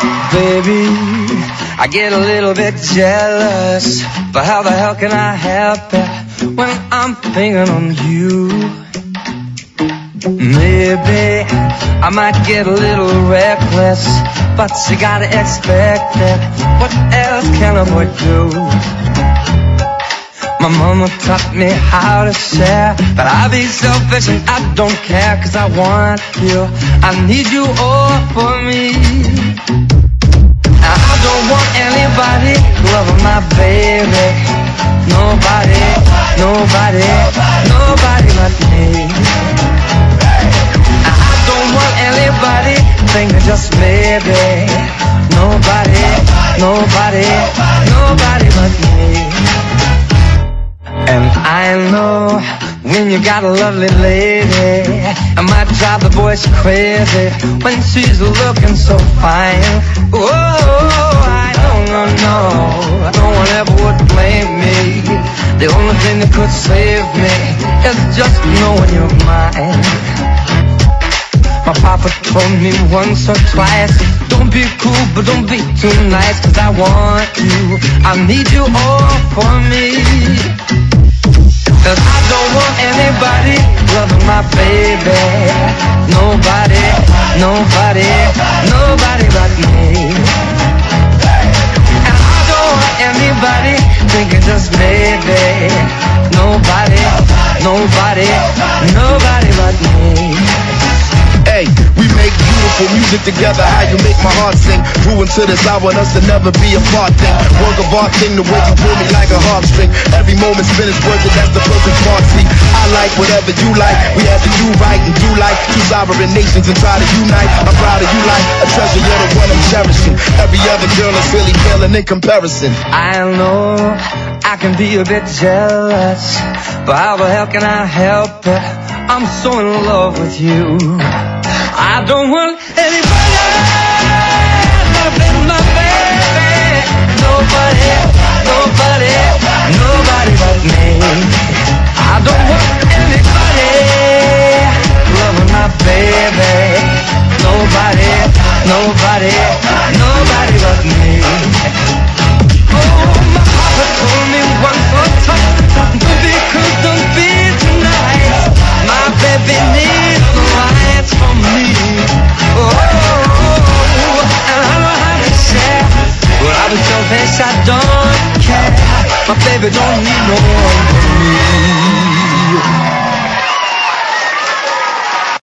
Baby, I get a little bit jealous, but how the hell can I help it when I'm thinking on you? Maybe I might get a little reckless, but you gotta expect it. What else can a boy do? My mama taught me how to share, but I be selfish and I don't care, 'cause I want you, I need you all for me. I don't want anybody loving my baby. Nobody, nobody, nobody but me. I don't want anybody thinking just maybe. Nobody, nobody, nobody but me. And I know when you got a lovely lady, I might drive the boys crazy when she's looking so fine. Oh, I don't know, no one ever would blame me. The only thing that could save me is just knowing you're mine. My papa told me once or twice, don't be cool, but don't be too nice, 'cause I want you, I need you all for me. 'Cause I don't want anybody loving my baby. Nobody, nobody, nobody but me. And I don't want anybody thinking just maybe. Nobody, nobody, nobody but me. Hey, we make beautiful music together, how you make my heart sing. Grew into this, I want us to never be apart thing. Work of art thing, the way you pull me like a heartstring. Every moment spent is worth it, that's the perfect part. See, I like whatever you like, we have to do right and do like two sovereign nations and try to unite. I'm proud of you like a treasure, you're the one I'm cherishing. Every other girl is really paling in comparison. I know I can be a bit jealous, but how the hell can I help it? I'm so in love with you. I don't want anybody loving my baby. Nobody, nobody, nobody but me. I don't want anybody loving my baby. Nobody, nobody, nobody but me. Oh, my papa told me once or twice, don't be cool, don't be tonight. My baby needs the lights from me. Oh, and I know how to share, but I was selfish, I don't care. My baby don't need no